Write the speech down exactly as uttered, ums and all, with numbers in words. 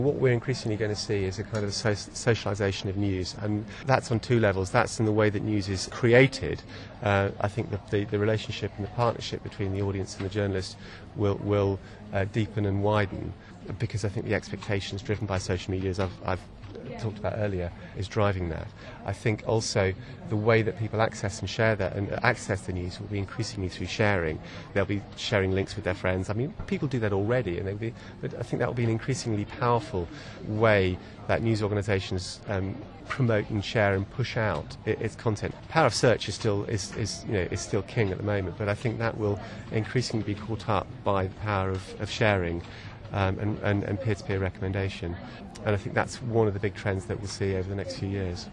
What we're increasingly going to see is a kind of so- socialisation of news, and that's on two levels. That's in the way that news is created. Uh, I think that the, the relationship and the partnership between the audience and the journalist will, will uh, deepen and widen, because I think the expectations driven by social media, as I've, I've talked about earlier, is driving that. I think also the way that people access and share that and access the news will be increasingly through sharing. They'll be sharing links with their friends. I mean, people do that already, and they'll be, but I think that will be an increasingly powerful way that news organisations um, promote and share and push out its content. Power of search is still is, is you know is still king at the moment, but I think that will increasingly be caught up by the power of, of sharing. Um, and, and, and peer-to-peer recommendation. And I think that's one of the big trends that we'll see over the next few years.